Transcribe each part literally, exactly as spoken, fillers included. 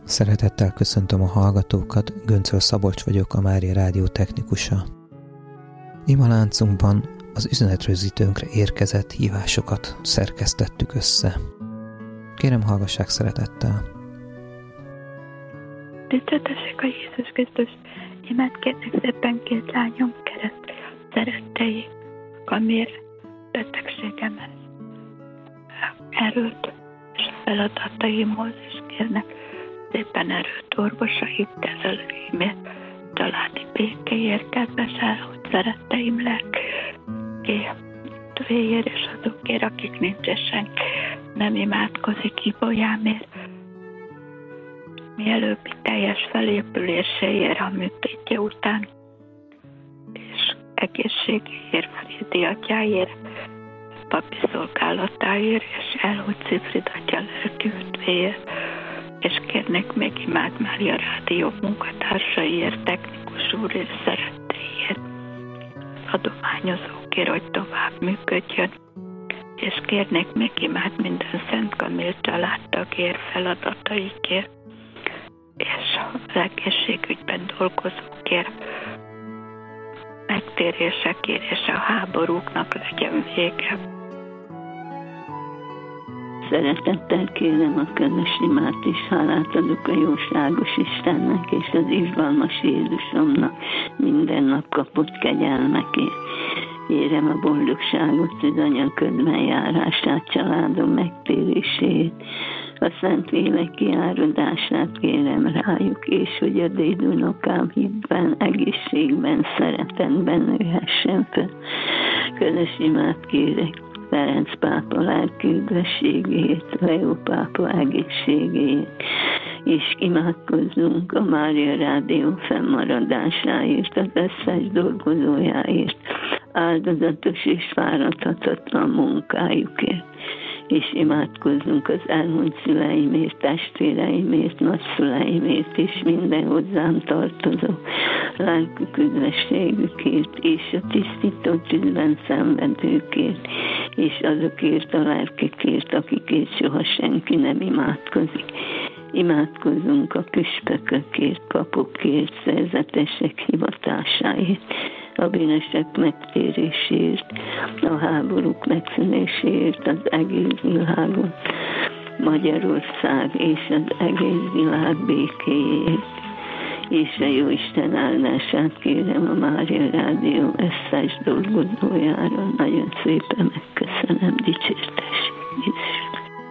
Szeretettel köszöntöm a hallgatókat, Göncöl Szabolcs vagyok, a Mária Rádió technikusa. Imaláncunkban az üzenetrögzítőnkre érkezett hívásokat szerkesztettük össze. Kérem, hallgassák szeretettel. Dicsőtessék a Jézus Krisztus, imádkérnek szépen két lányom kereszt szerettei, amiért betegségemhez erőt és feladataimhoz is kérnek szépen erőt orvosai kezelőimért, családi békéért, kedves elhúgy szeretteim lelkéért és azokért, akik nincs senki, nem imádkozik Ibolyámért, mielőbbi teljes felépüléséért a műtétje után, és egészségéért, Frédi atyáért, papi szolgálatáért, és elhúgy Cifrid atya lelki üdvéért, és kérnek még Imád Mária Rádió munkatársaiért, technikus úr és szerettéért, az adományozókért, hogy tovább működjön, és kérnek még Imád minden Szent Kamil családtagért, feladataikért, és az egészségügyben dolgozókért, megtérésekért, és a háborúknak legyen vége. Szeretettel kérem a közös imát is, hálát adok a jóságos Istennek és az izgalmas Jézusomnak minden nap kapott kegyelmekért. Kérem a boldogságot, az anyaködben járását, családom megtérését, a Szentlélek kiáradását kérem rájuk, és hogy a dédunokám hitben, egészségben, szeretetben nőhessen fel. Közös imát kérek Ferenc pápa lelki üdvességét, Leó pápa egészségét, és imádkozzunk a Mária Rádió fennmaradásáért, az összes dolgozójáért, áldozatos és fáradhatatlan munkájukért, és imádkozzunk az elhunyt szüleimért, testvéreimért, nagyszüleimért, és minden hozzám tartozó lelkük üdvességükért, és a tisztító tűzben szenvedőkért, és azokért a lelkekért, akikért soha senki nem imádkozik. Imádkozzunk a püspökökért, papokért, szerzetesek hivatásáért, a bűnösök megtérésért, a háborúk megszűnéséért, az egész világon, Magyarország és az egész világ békéért. És a Jóisten áldását kérem a Mária Rádió összes dolgozójára. Nagyon szépen megköszönöm, dicsértessék Jézus.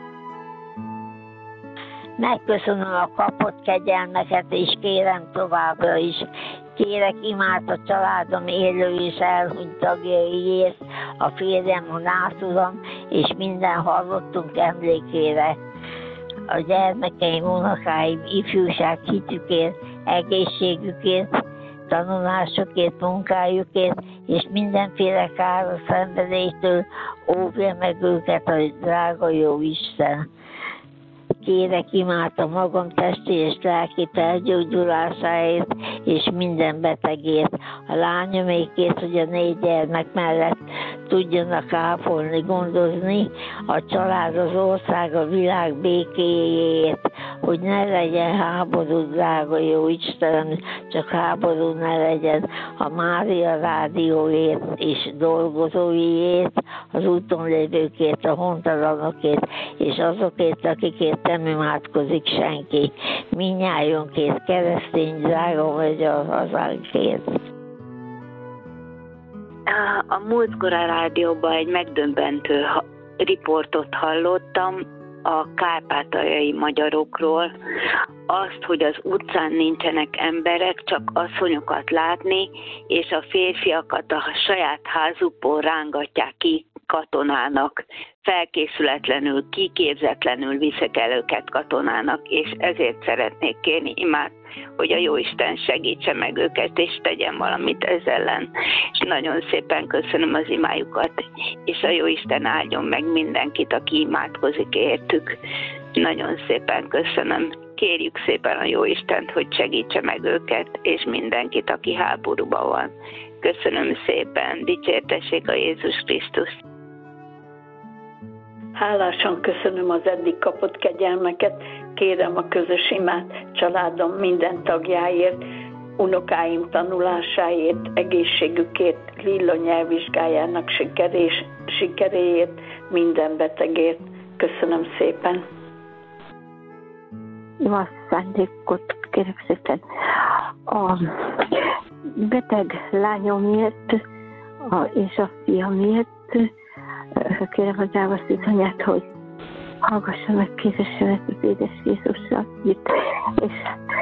Megköszönöm a kapott kegyelmeket, és kérem továbbra is. Kérek imát a családom élő és elhunyt tagjaiért, a férjem, a nászulom, és minden hallottunk emlékére. A gyermekeim, unokáim, ifjúság hitükért, egészségükért, tanulásokért, munkájukért, és mindenféle káros szenvedélytől óvja meg őket a drága jó Isten. Kérek imát a magam testi és lelki felgyógyulásáért, és minden betegért, a lányomékért, hogy a négy gyermek mellett tudjanak ápolni, gondozni, a család, az ország, a világ békéjéért, hogy ne legyen háború, drága jó Istenem, csak háború ne legyen, a Mária Rádióért és dolgozóiért, az úton lévőkért, a hontalanokért, és azokért, akikért nem imádkozik senki. Mindnyájunkért, keresztény drága vagy a hazánkért. A múltkor a rádióban egy megdöbbentő riportot hallottam a kárpátaljai magyarokról. Azt, hogy az utcán nincsenek emberek, csak asszonyokat látni, és a férfiakat a saját házukból rángatják ki katonának. Felkészületlenül, kiképzetlenül viszik el őket katonának, és ezért szeretnék kérni imát, hogy a Jóisten segítse meg őket, és tegyen valamit ezzel ellen. És nagyon szépen köszönöm az imájukat, és a Jóisten áldjon meg mindenkit, aki imádkozik értük. Nagyon szépen köszönöm. Kérjük szépen a Jóistent, hogy segítse meg őket, és mindenkit, aki háborúban van. Köszönöm szépen. Dicsértessék a Jézus Krisztus. Hálásan köszönöm az eddig kapott kegyelmeket, kérem a közös imát családom minden tagjáért, unokáim tanulásáért, egészségükért, Lilla nyelvvizsgájának sikerés, sikeréért, minden betegért. Köszönöm szépen. Jó szándékot kérek szépen. A beteg lányomért a, és a fiamért kérem az Ávasztít anyát, hogy hallgassa meg kérésemet az édes Jézusra, és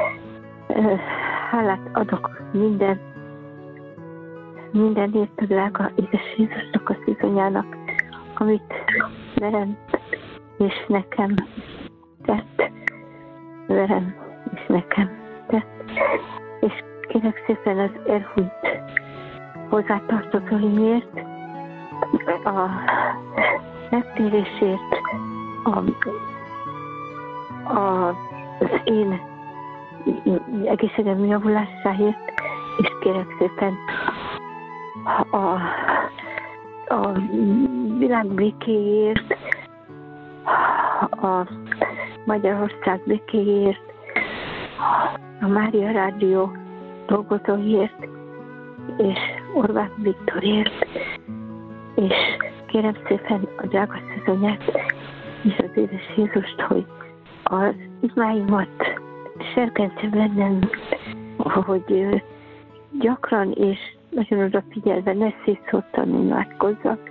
hálát adok minden, mindenért a drága édes Jézusnak, a szűzanyának, amit velem és nekem tett, velem és nekem tett, és kérek szépen az elhunyt hozzátartozóimért, a megtérésért, a, a, az én egészségem javulásáért, és kérek szépen a, a világ békéért, a Magyarország békéért, a Mária Rádió dolgozóiért, és Orbán Viktorért, és kérem szépen a drága szezonyát és az édes Jézust, hogy az imáimat serkentse bennem, hogy gyakran és nagyon odafigyelve ne szétszórtan imádkozzak.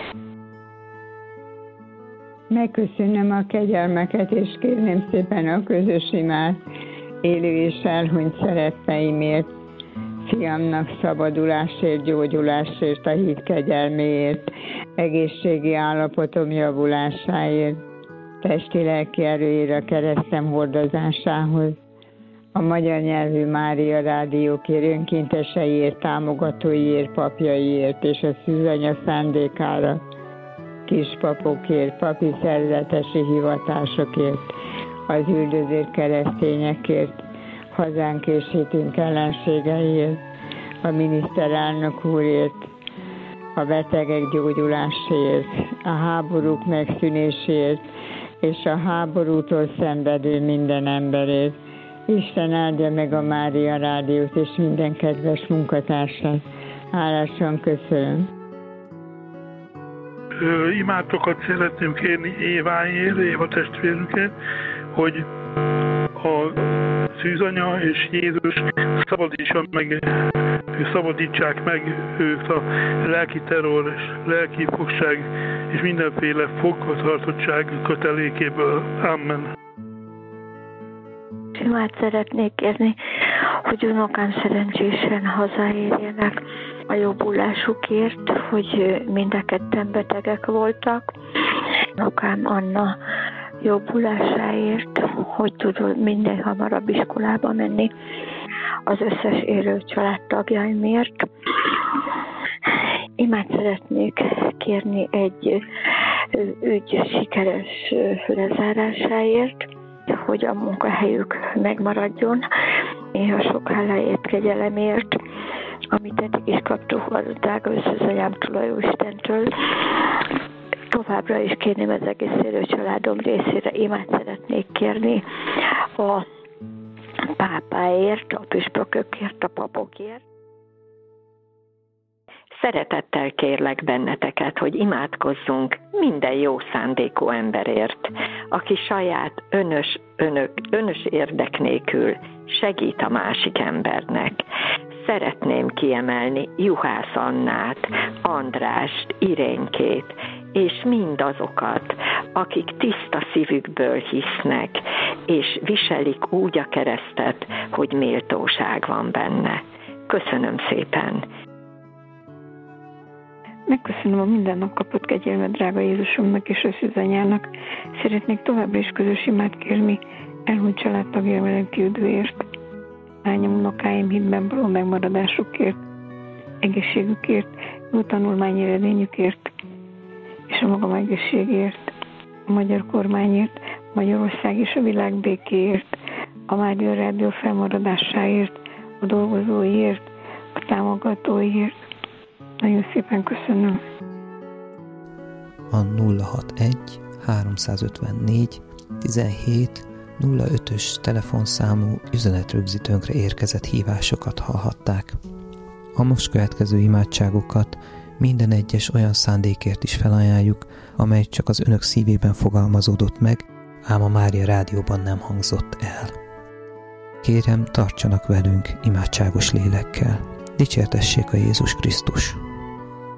Megköszönöm a kegyelmeket, és kérném szépen a közös imát élő és elhunyt szeretteimért, fiamnak szabadulásért, gyógyulásért, a hit kegyelméért, egészségi állapotom javulásáért, testi-lelki erőért, a keresztem hordozásához, a magyar nyelvű Mária Rádiókért, önkénteseiért, támogatóiért, papjaiért és a szűzanya szándékára, kispapokért, papi szerzetesi hivatásokért, az üldözött keresztényekért, hazánk és hitünk ellenségeiért, a miniszterelnök úrért, a betegek gyógyulásáért, a háborúk megszűnéséért, és a háborútól szenvedő minden emberért. Isten áldja meg a Mária Rádiót és minden kedves munkatársát. Hálásan köszönöm. Imátokat szeretném kérni Éváért, Éva testvérünket, hogy a szűzanya és Jézus szabadítsa meg, szabadítsák meg őt a lelki terror, lelki fogság és mindenféle fogvatartottság kötelékéből. Amen. Imát szeretnék kérni, hogy unokám szerencsésen hazaérjenek a jobbulásukért, hogy mind a ketten betegek voltak. Unokám Anna jobbulásáért, hogy tud minden hamarabb iskolába menni, az összes élő családtagjaimért. Imát szeretnék kérni egy ügy sikeres lezárásáért, hogy a munkahelyük megmaradjon, néha sok háláért, kegyelemért, amit eddig is kaptuk a drága összezanyámtól, a Jóistentől. Továbbra is kérném az egész élő családom részére, imát szeretnék kérni a pápáért, a püspökökért, a papokért. Szeretettel kérlek benneteket, hogy imádkozzunk minden jó szándékú emberért, aki saját önös, önök, önös érdek nélkül segít a másik embernek. Szeretném kiemelni Juhász Annát, Andrást, Irénkét, és mindazokat, akik tiszta szívükből hisznek, és viselik úgy a keresztet, hogy méltóság van benne. Köszönöm szépen! Megköszönöm a minden nap kapott kegyelmet drága Jézusomnak és a szűzanyának. Szeretnék továbbra is közös imát kérni elhunyt családtagjaim előtti üdvért, lányom, unokáim hitben való megmaradásukért, egészségükért, jó tanulmányi eredményükért, és a magam egészségért, a magyar kormányért, Magyarország és a világ békéért, a Mária Rádió felmaradásáért, a dolgozóiért, a támogatóiért. Nagyon szépen köszönöm. A nulla hatvanegy háromszázötvennégy tizenhét nulla ötös telefonszámú üzenetrögzítőnkre érkezett hívásokat hallhatták. A most következő imádságokat minden egyes olyan szándékért is felajánljuk, amely csak az önök szívében fogalmazódott meg, ám a Mária Rádióban nem hangzott el. Kérem, tartsanak velünk imádságos lélekkel. Dicsértessék a Jézus Krisztus!